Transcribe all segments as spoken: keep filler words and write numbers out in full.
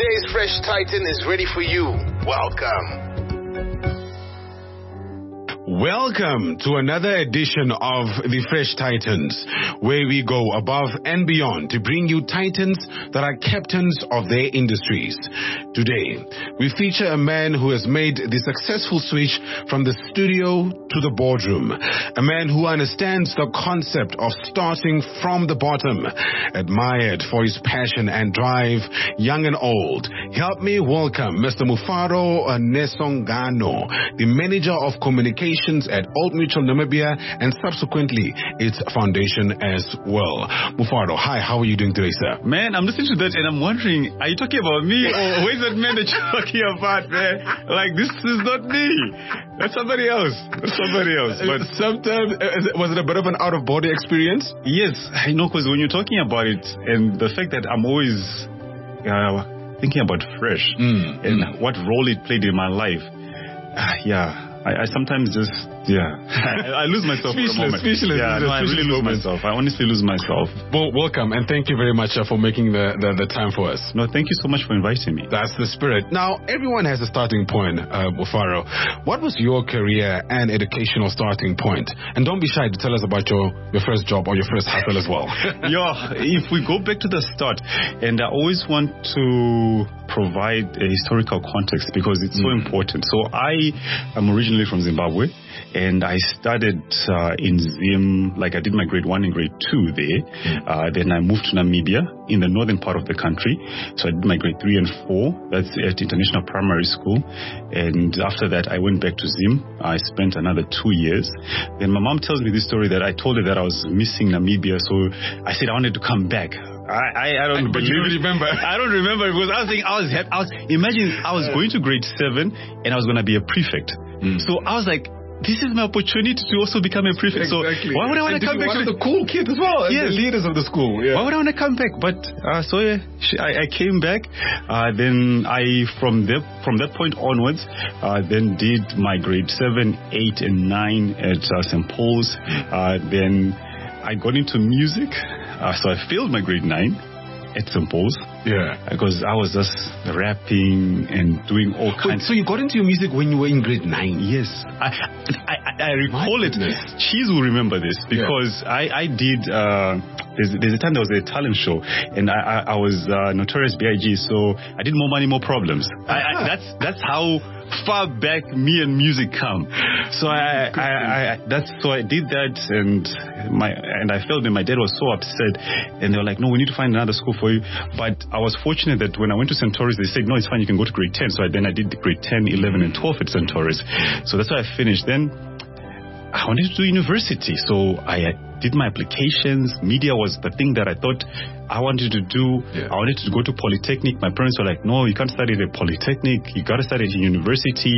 Today's Fresh Titan is ready for you. Welcome. Welcome to another edition of the Fresh Titans, where we go above and beyond to bring you titans that are captains of their industries. Today, we feature a man who has made the successful switch from the studio to the boardroom, a man who understands the concept of starting from the bottom, admired for his passion and drive, young and old. Help me welcome Mister Mufaro Nesongano, the Manager of Communications at Old Mutual Namibia and subsequently its foundation as well. Mufaro, hi, how are you doing today, sir? Man, I'm listening to that and I'm wondering, are you talking about me or where's that man that you're talking about, man? Like, this is not me. That's somebody else. That's somebody else. But sometimes, was it a bit of an out-of-body experience? Yes, I know, because when you're talking about it and the fact that I'm always uh, thinking about Fresh mm, and mm. what role it played in my life, uh, yeah. I, I sometimes just, yeah, I, I lose myself speechless, for a moment. Speechless, yeah, no, I really lose moment. myself. I honestly lose myself. Well, welcome, and thank you very much uh, for making the, the, the time for us. No, thank you so much for inviting me. That's the spirit. Now, everyone has a starting point, uh, Mufaro. What was your career and educational starting point? And don't be shy to tell us about your, your first job or your first hustle as well. Yeah, if we go back to the start, and I always want to provide a historical context because it's so mm. important. So I am originally from Zimbabwe, and I started uh, in Zim, like I did my grade one and grade two there. Uh, then I moved to Namibia in the northern part of the country. So I did my grade three and four. That's at International Primary School. And after that, I went back to Zim. I spent another two years. Then my mom tells me this story that I told her that I was missing Namibia. So I said I wanted to come back. I, I, I don't but you don't remember. I don't remember because I was thinking I was I was imagine I was going to grade seven and I was going to be a prefect. Mm. So I was like, this is my opportunity to also become a prefect. Exactly. So why would I want to come back to the, the cool kid as well? Yes. The leaders of the school. Yeah. Why would I want to come back? But uh, so yeah, I, I came back. Uh, then I from that from that point onwards, uh, then did my grade seven, eight, and nine at uh, Saint Paul's. Uh, then I got into music. Uh, so I failed my grade nine at Saint Paul's. Yeah. Because I was just rapping and doing all kinds. Wait, so you got into your music when you were in grade nine? Yes. I I, I recall it. Cheese will remember this because yeah. I, I did, uh, there's, there's a time there was a talent show and I, I, I was uh, Notorious B I G, so I did More Money, More Problems. I, I, that's, that's how far back me and music come. So I, I, I, that's so I did that, and my and I felt that my dad was so upset, and they were like, "No, we need to find another school for you." But I was fortunate that when I went to Centaurus, they said, "No, it's fine, you can go to grade ten." So I, then I did grade ten, eleven, and twelve at Centaurus. So that's why I finished. Then I wanted to do university, so I did my applications. Media was the thing that I thought I wanted to do. Yeah. I wanted to go to Polytechnic. My parents were like, "No, you can't study at Polytechnic. You got to study at university."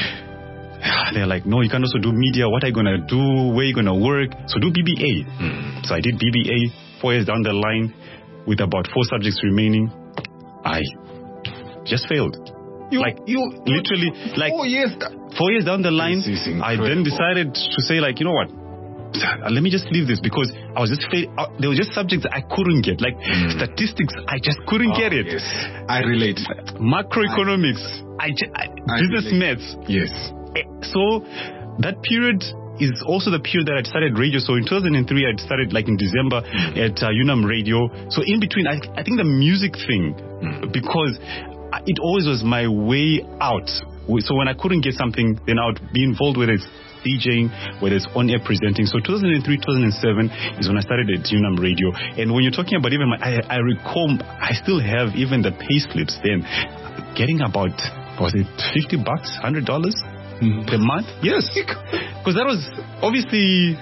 They're like, "No, you can also do media. What are you going to do? Where are you going to work? So do B B A." Mm. So I did B B A. Four years down the line, with about four subjects remaining, I just failed. You, like you literally, like four years, four years down the line, I then decided to say, like, you know what? Let me just leave this because I was just fail- uh, there were just subjects I couldn't get, like mm. statistics. I just couldn't oh, get it. Yes. I relate. Macroeconomics. I, I, I, I business relate. Maths. Yes. So that period is also the period that I started radio. So in two thousand three, I started like in December mm. at uh, Unam Radio. So in between, I, I think the music thing, mm. because it always was my way out. So when I couldn't get something, then I would be involved with it. DJing, whether it's on-air presenting. So two thousand three, two thousand seven is when I started at Unam Radio. And when you're talking about even my, I, I recall, I still have even the pay slips then, getting about, was it fifty bucks, one hundred dollars mm. per month? Yes. Because that was obviously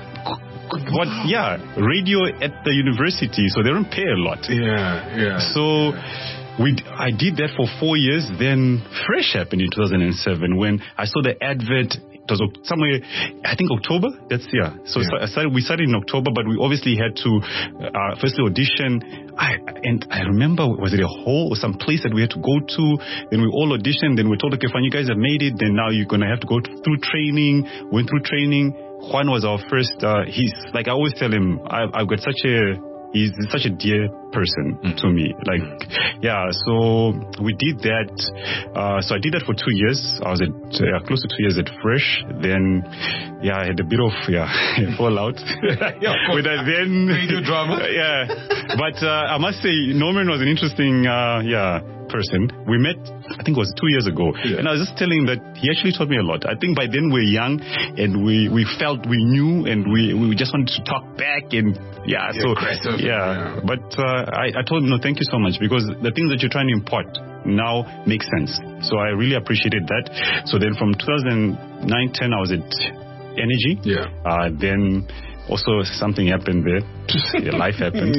what, yeah, radio at the university, so they don't pay a lot. Yeah, yeah. So we, I did that for four years. Then Fresh happened in two thousand seven when I saw the advert. It was somewhere, I think October. That's yeah. So yeah. I started, we started in October, but we obviously had to uh, firstly audition. I and I remember, was it a hall or some place that we had to go to? Then we all auditioned. Then we told, okay, fine, you guys have made it. Then now you're gonna have to go through training. Went through training. Juan was our first. Uh, he's like I always tell him, I've, I've got such a he's such a dear person mm. to me. Like, mm. yeah, so we did that. Uh, so I did that for two years. I was at uh, close to two years at Fresh. Then, yeah, I had a bit of yeah fallout yeah, with that. Then radio drama. Yeah, but uh, I must say, Norman was an interesting, uh, yeah. person. We met, I think it was two years ago, yeah. and I was just telling him that he actually taught me a lot. I think by then we were young, and we, we felt we knew, and we, we just wanted to talk back, and yeah, You're so aggressive. yeah. yeah. But uh, I, I told him, no, thank you so much, because the things that you're trying to impart now make sense. So I really appreciated that. So then from two thousand nine ten, I was at Energy. Yeah. Uh, then. Also, something happened there. Yeah, life happened.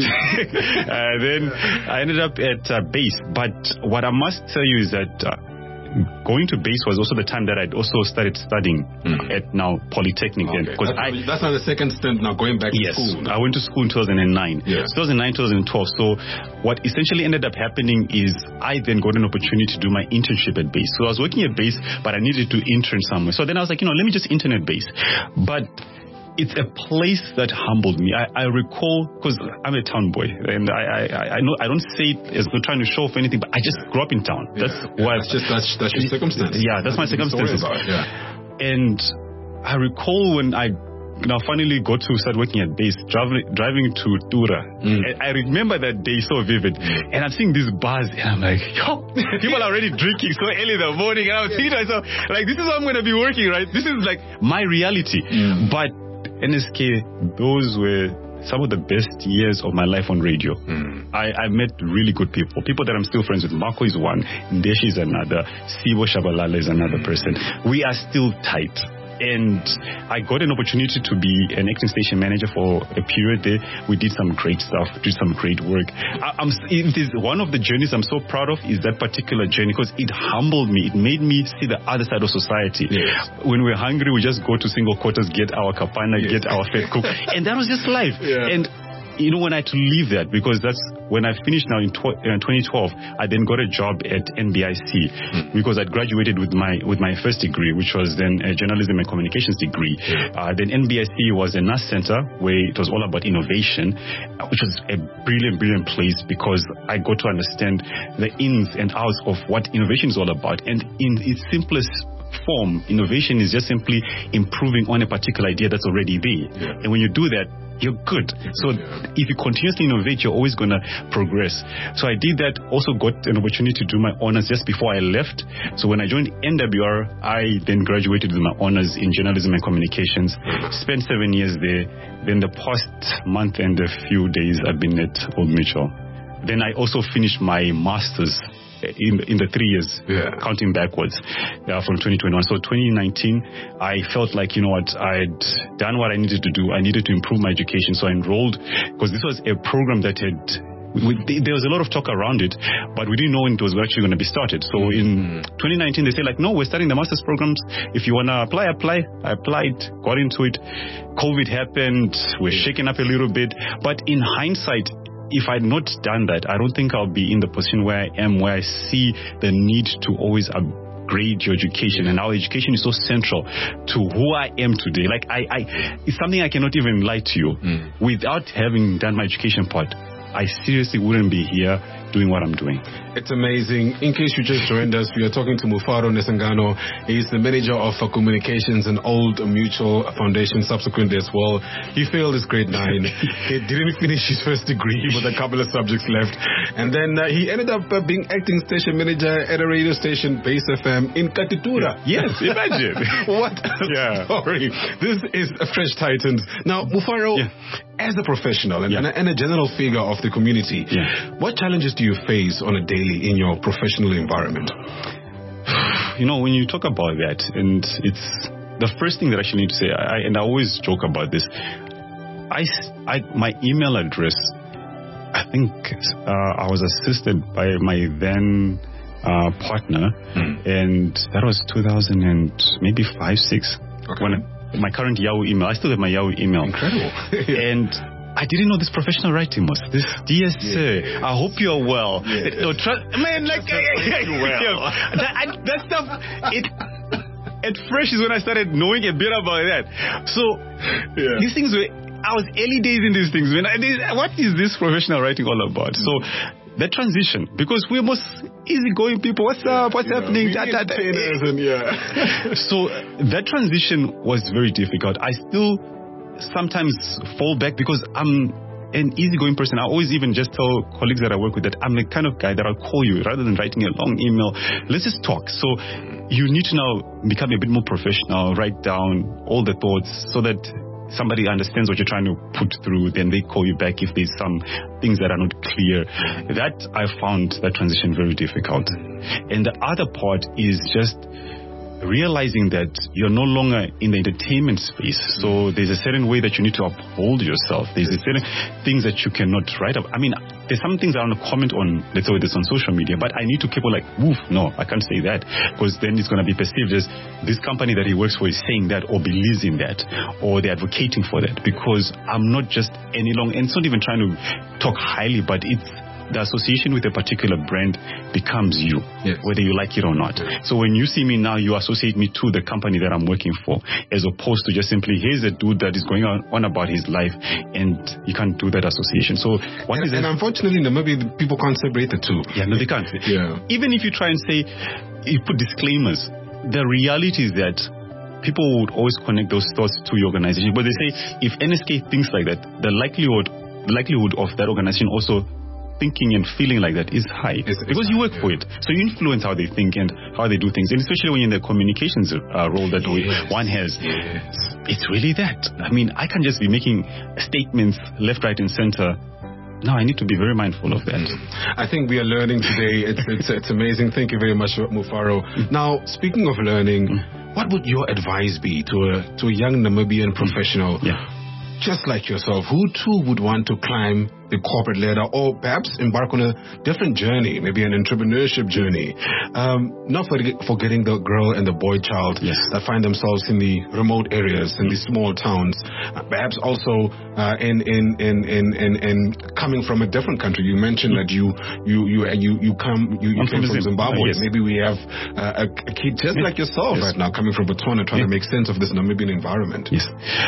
uh, then I ended up at uh, base. But what I must tell you is that uh, going to base was also the time that I'd also started studying mm. at now Polytechnic. Okay. Because that's, I, that's not the second stint now, going back yes, to school. I went to school in two thousand nine. Yeah. two thousand nine, two thousand twelve. So what essentially ended up happening is I then got an opportunity to do my internship at base. So I was working at base, but I needed to intern somewhere. So then I was like, you know, let me just intern at base. But it's a place that humbled me. I, I recall, because I'm a town boy, and I, I I know I don't say it as not trying to show off anything, but I just grew up in town. Yeah. That's yeah, why. That's just that's, that's your circumstance. Yeah, that's, that's my circumstances. Yeah. And I recall when I now finally got to start working at base, driving driving to Tura. Mm. And I remember that day so vivid. Mm. And I'm seeing these bars, and I'm like, yo, people are already drinking so early in the morning. And I was thinking to myself, like, this is how I'm going to be working, right? This is like my reality. Mm. But N S K, those were some of the best years of my life on radio. Mm. I, I met really good people. People that I'm still friends with. Marco is one. Ndeshi is another. Sibo Shabalala is another mm. person. We are still tight. And I got an opportunity to be an acting station manager for a period there. We did some great stuff, did some great work. I, I'm, it is one of the journeys I'm so proud of is that particular journey, because it humbled me. It made me see the other side of society. Yes. When we're hungry, we just go to single quarters, get our kapana, yes. get our fed cook. And that was just life. Yeah. And you know, when I had to leave that, because that's when I finished now in tw- uh, twenty twelve, I then got a job at N B I C mm. because I'd graduated with my with my first degree, which was then a journalism and communications degree. Mm. Uh, then N B I C was a N A S center where it was all about innovation, uh, which was a brilliant, brilliant place because I got to understand the ins and outs of what innovation is all about. And in its simplest form, innovation is just simply improving on a particular idea that's already there. Yeah. And when you do that, you're good. So if you continuously innovate, you're always going to progress. So I did that, also got an opportunity to do my honors just before I left. So when I joined N W R, I then graduated with my honors in journalism and communications, spent seven years there. Then the past month and a few days, I've been at Old Mutual. Then I also finished my master's in in the three years, yeah. counting backwards uh, from twenty twenty-one. So twenty nineteen, I felt like, you know what, I'd done what I needed to do. I needed to improve my education. So I enrolled, because this was a program that had, we, there was a lot of talk around it, but we didn't know when it was actually going to be started. So in twenty nineteen, they said like, no, we're starting the master's programs. If you want to apply, apply. I applied, got into it. COVID happened. We're shaking up a little bit. But in hindsight, if I'd not done that, I don't think I'll be in the position where I am, where I see the need to always upgrade your education. And our education is so central to who I am today. Like, I, I it's something I cannot even lie to you. Mm. Without having done my education part, I seriously wouldn't be here doing what I'm doing. It's amazing. In case you just joined us, we are talking to Mufaro Nesangano. He's the manager of uh, communications and Old Mutual Foundation. Subsequently as well, he failed his grade nine. He didn't finish his first degree with a couple of subjects left. And then uh, he ended up uh, being acting station manager at a radio station, Base F M, in Katitura. Yes, imagine. What a yeah. story. This is a Fresh Titans. Now, Mufaro, yeah. as a professional and, yeah. and, a, and a general figure of the community, yeah. what challenges do you face on a daily in your professional environment? You know, when you talk about that, and it's the first thing that I actually need to say, I, and I always joke about this, I, I my email address, I think uh, I was assisted by my then uh, partner, mm. and that was two thousand and maybe five, six, okay. when I, my current Yahoo email, I still have my Yahoo email. Incredible. yeah. And I didn't know this professional writing was this. Dear yeah. sir, I hope you're well. Yeah. No, tr- man, like well. that, I, that stuff. It at Fresh is when I started knowing a bit about that. So yeah. these things were I was early days in these things. When I did, what is this professional writing all about? So that transition, because we're most easygoing people. What's up? What's yeah, happening? Da, da, da. And yeah. So that transition was very difficult. I still sometimes fall back because I'm an easygoing person. I always even just tell colleagues that I work with that I'm the kind of guy that I'll call you rather than writing a long email. Let's just talk. So you need to now become a bit more professional, write down all the thoughts so that somebody understands what you're trying to put through, then they call you back if there's some things that are not clear. That I found that transition very difficult. And the other part is just realizing that you're no longer in the entertainment space. So there's a certain way that you need to uphold yourself. There's a certain things that you cannot write up. I mean, there's some things I want to comment on, let's say this on social media, but I need to keep on like, woof, no, I can't say that, because then it's going to be perceived as this company that he works for is saying that or believes in that, or they're advocating for that, because I'm not just any long, and it's not even trying to talk highly, but it's the association with a particular brand becomes you, yes. whether you like it or not. So when you see me now, you associate me to the company that I'm working for, as opposed to just simply, here's a dude that is going on, on about his life, and you can't do that association. So what and, is and unfortunately, maybe people can't separate the two. Yeah, no, they can't. Yeah. Even if you try and say, you put disclaimers, the reality is that people would always connect those thoughts to your organization. But they say, if N S K thinks like that, the likelihood, the likelihood of that organization also thinking and feeling like that is high, it's, because it's you work high, for yeah. it. So you influence how they think and how they do things, and especially when you're in the communications uh, role that yes. we, one has. Yes. It's really that. I mean, I can't just be making statements left, right, and center. No, I need to be very mindful of that. I think we are learning today. It's it's, it's amazing. Thank you very much, Mufaro. Now, speaking of learning, what would your advice be to a to a young Namibian professional, yeah. just like yourself, who too would want to climb the corporate ladder or perhaps embark on a different journey, maybe an entrepreneurship journey? Um, not forget, forgetting the girl and the boy child yes. that find themselves in the remote areas, in the small towns, uh, perhaps also uh, in, in, in, in, in, in coming from a different country. You mentioned that you you you you, you come you, you came from Zimbabwe. Uh, yes. Maybe we have uh, a, a kid just yes. like yourself yes. right now coming from Botswana, trying yes. to make sense of this Namibian environment. Yes.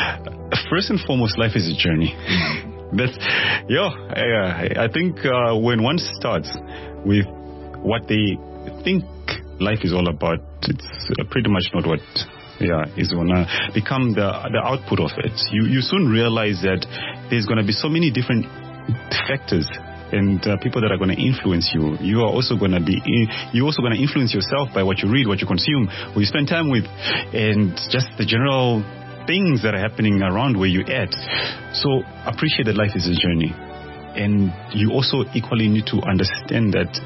First and foremost, life is a journey. That's, yeah, I, I think uh, when one starts with what they think life is all about, it's uh, pretty much not what yeah, is going to become the the output of it. You, you soon realize that there's going to be so many different factors and uh, people that are going to influence you. You are also going to be, you're also going to influence yourself by what you read, what you consume, who you spend time with, and just the general things that are happening around where you're at. So appreciate that life is a journey. And you also equally need to understand that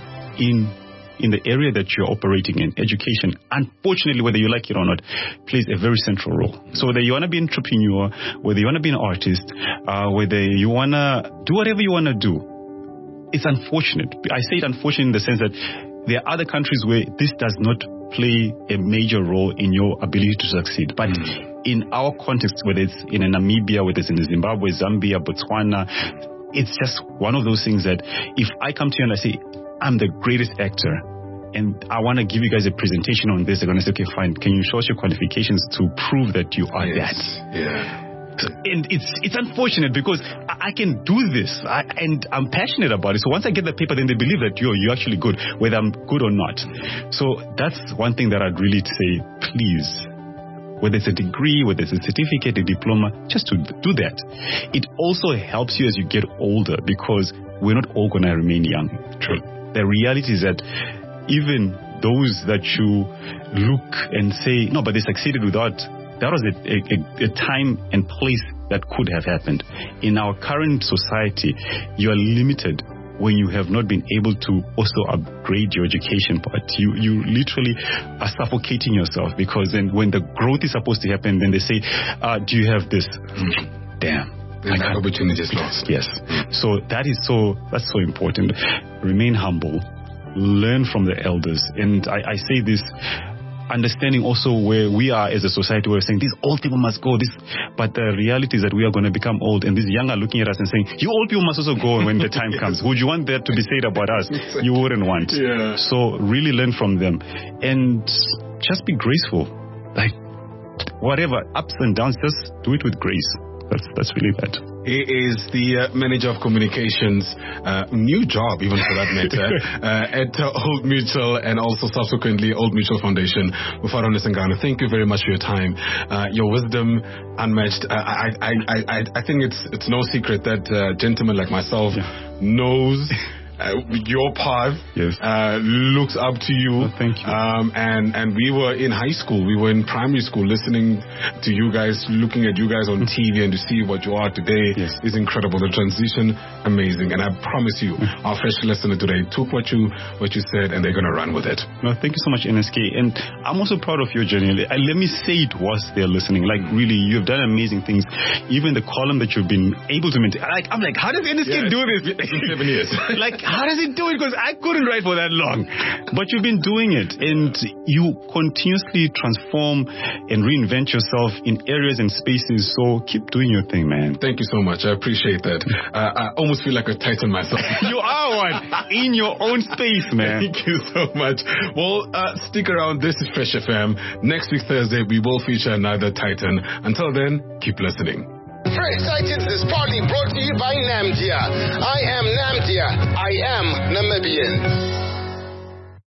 in in the area that you're operating in, education, unfortunately, whether you like it or not, plays a very central role. So whether you want to be an entrepreneur, whether you want to be an artist, uh, whether you want to do whatever you want to do, it's unfortunate. I say it unfortunate in the sense that there are other countries where this does not play a major role in your ability to succeed. But mm. in our context, whether it's in Namibia, whether it's in Zimbabwe, Zambia, Botswana, it's just one of those things that if I come to you and I say, I'm the greatest actor, and I want to give you guys a presentation on this, they're going to say, okay, fine, can you show us your qualifications to prove that you are yes. that? Yeah. And it's it's unfortunate because I, I can do this I, and I'm passionate about it. So once I get the paper, then they believe that you're, you're actually good, whether I'm good or not. So that's one thing that I'd really say, please, whether it's a degree, whether it's a certificate, a diploma, just to do that. It also helps you as you get older because we're not all going to remain young. True. The reality is that even those that you look and say, no, but they succeeded without, that was a, a, a time and place that could have happened. In our current society, you are limited when you have not been able to also upgrade your education part. You you literally are suffocating yourself because then when the growth is supposed to happen, then they say, uh, do you have this? Mm. Damn. Then that opportunity is lost. Yes. So that is so, that's so important. Remain humble. Learn from the elders. And I, I say this, understanding also where we are as a society, we're saying these old people must go, this, but the reality is that we are going to become old, and these young are looking at us and saying, you old people must also go when the time yes. comes. Would you want that to be said about us? You wouldn't want. Yeah. So really learn from them and just be graceful. Like whatever, ups and downs, just do it with grace. That's that's really bad. He is the uh, manager of communications, uh, new job even for that matter, uh, at uh, Old Mutual and also subsequently Old Mutual Foundation. Mufaro Nesengana, thank you very much for your time, uh, your wisdom unmatched. Uh, I, I, I, I, I think it's it's no secret that uh, gentlemen like myself yeah. knows. Uh, your path, yes. uh, looks up to you. Oh, thank you. Um, and, and we were in high school, we were in primary school listening to you guys, looking at you guys on T V, and to see what you are today yes. is incredible. The transition, amazing. And I promise you, our fresh listener today took what you, what you said and they're going to run with it. No, thank you so much, N S K. And I'm also proud of your journey. Let me say it whilst they're listening. Like, really, you've done amazing things. Even the column that you've been able to maintain. Like, I'm like, how does N S K yeah, do this? Seven years. Like, how does it do it? Because I couldn't write for that long. But you've been doing it, and you continuously transform and reinvent yourself in areas and spaces. So keep doing your thing, man. Thank you so much. I appreciate that. Uh, I almost feel like a titan myself. You are one in your own space, man. Thank you so much. Well, uh, stick around. This is Fresh F M. Next week, Thursday, we will feature another titan. Until then, keep listening. Fresh Titans is proudly brought to you by Namdia. I am Namdia. I am Namibian.